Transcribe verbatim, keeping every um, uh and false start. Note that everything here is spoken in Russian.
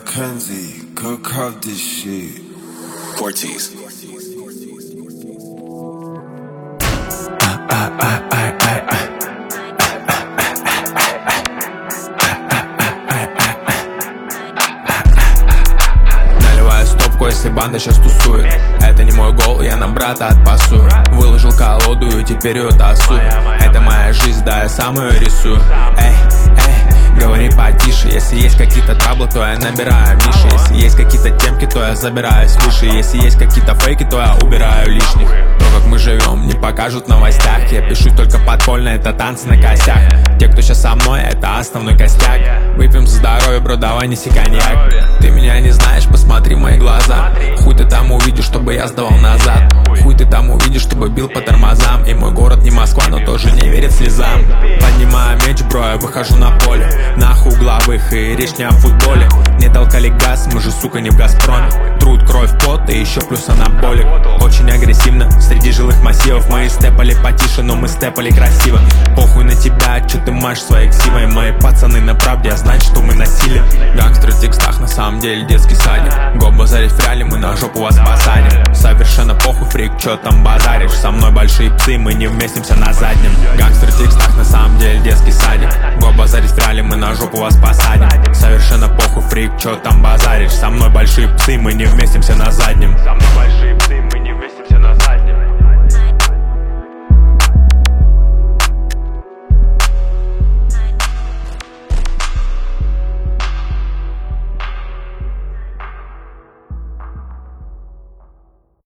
Kenzie, cook up this shit. Cortez. Наливаю стопку, если банда сейчас тусует. Это не мой гол, я на брата отпасую. Выложил колоду и теперь ее тасую. Это моя жизнь, да, я сам ее рисую. Эй, эй, говори потише. Если есть какие-то траблы, то я набираю Миши. Если есть какие-то темки, то я забираюсь выше. Если есть какие-то фейки, то я убираю лишних. То, как мы живем, не покажут в новостях. Я пишу только подпольно, это танцы на косях. Те, кто сейчас со мной, это основной костяк. Выпьем за здоровье, бро, давай неси коньяк. Ты меня не знаешь, посмотри в мои глаза. Хуй ты там увидишь, чтобы я сдавал назад. Хуй ты там увидишь, чтобы бил по тормозам. И мой город не Москва, но тоже не верит слезам. Поднимаю меч, бро, я выхожу на поле. Нахуй угловых, и речь не о футболе. Мне толкали газ, мы же, сука, не в Газпроме. Труд, кровь, пот и еще плюс анаболик. Очень агрессивно, среди жилых массивов. Мы степали потише, но мы степали красиво. Похуй на тебя, че ты машешь своей ксивой. Мои пацаны на правде, а знают, что мы носили. Гангстеры в текстах, на самом деле детский садик. Го базарить в реале, мы на жопу вас посадим. Совершенно похуй, фрик, че там базаришь. Со мной большие псы, мы не вместимся на заднем. Гангстеры в текстах, на самом деле детский садик. Го базарить в реале, мы на жопу вас посадим. Совершенно похуй, фрик, че там базаришь. Со мной большие псы, мы не вместимся на заднем. Со мной большие псы, мы